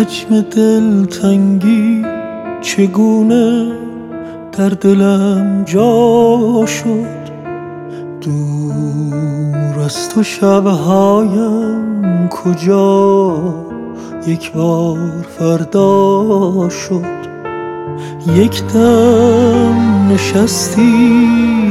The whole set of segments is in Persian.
حجم دلتنگی چگونه در دلم جا شد. دور از تو شبهایم کجا یک بار فردا شد. یک دم نشستی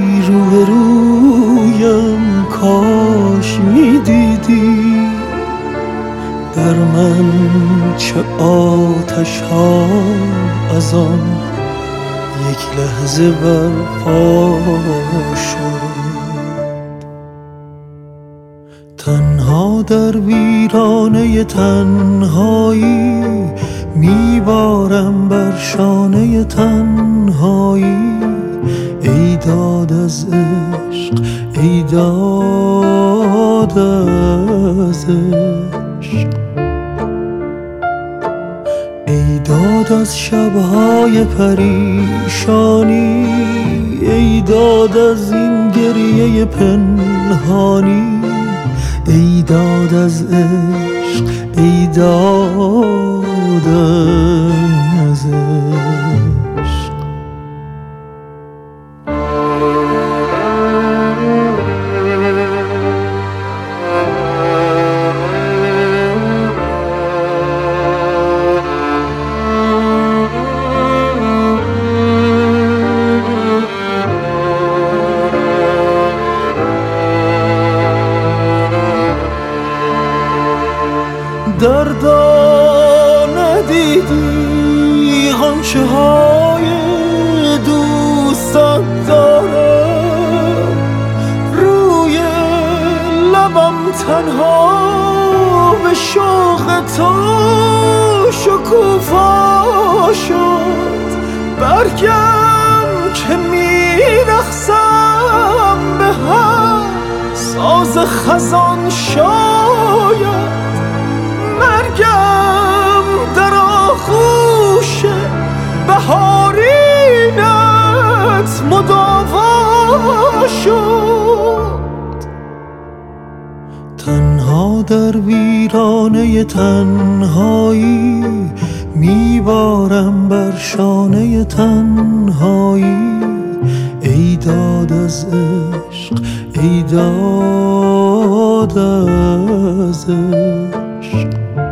روبرویم، کاش میدیدی در من چه آتش ها از آن یک لحظه برپا شد. تنها در ویرانه تنهایی میبارم بر شانه تنهایی. ای داد از عشق، ای داد از عشق، ای داد از شبهای پریشانی، ای داد از این گریه پنهانی. ای داد از عشق، ای داد از عشق. دردا ندیدی غنچه های دوستت دارم روی لبم، تنها به شوق تو شکوفا شد. برگم که میرقصم به هر ساز خزان، شاید مرگم در آغوش بهارینت مداوا شد. تنها در ویرانه تنهایی میبارم بر شانه تنهایی. ای داد از عشق، ای داد از عشق،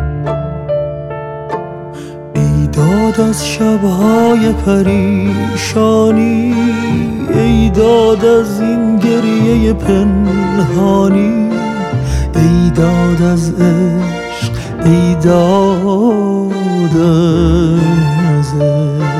ای داد از شبهای پریشانی، ای داد از این گریه پنهانی. ای داد از عشق، ای داد از عشق.